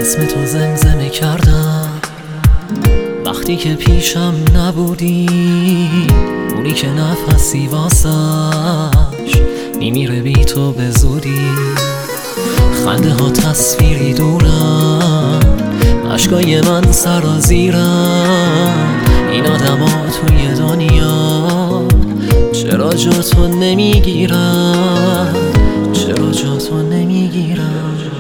اسم تو زمزمه کردم وقتی که پیشم نبودی، اونی که نفسی واسش میمیره بی تو به زودی. خنده ها تصویری دورن، اشکای من سرازیرن. این آدم ها توی دنیا چرا جا تو نمیگیرن، چرا جا تو نمیگیرن؟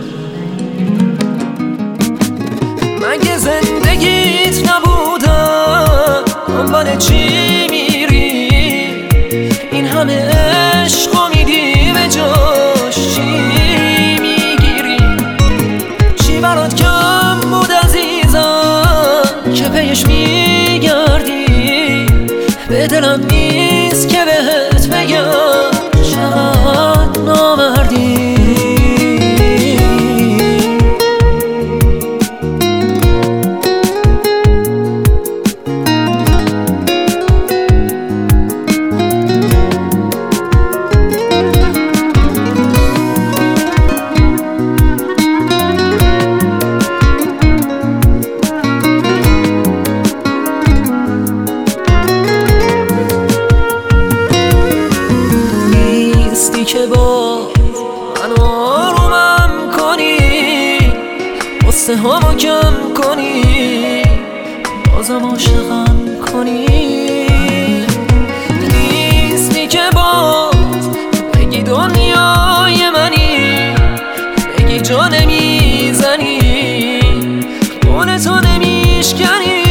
مگه زندگیت نبودم دنبال چی میری؟ این همه عشقو میدی به جاش چی میگیری؟ چی برات کم بود عزیزم که پیش میگردی؟ به دلم نیست که بهت بگم چقدر نامردی. که با من آرومم کنی، قصه همو کم کنی، بازم عاشقم کنی. نیستی که باز بگی دنیای منی، بگی جا نمیزنی، خون تو نمیشکنی.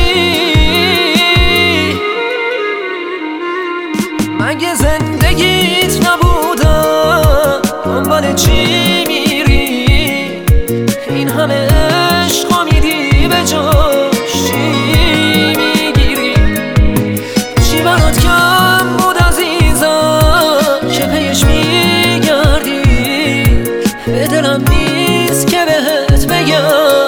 مگه زندگیت نبودم دنبال چی میری؟ این همه عشقو میدی به جاش چی میگیری؟ چی برات کم بود عزیزم که پیش میگردی؟ به دلم نیست که بهت بگم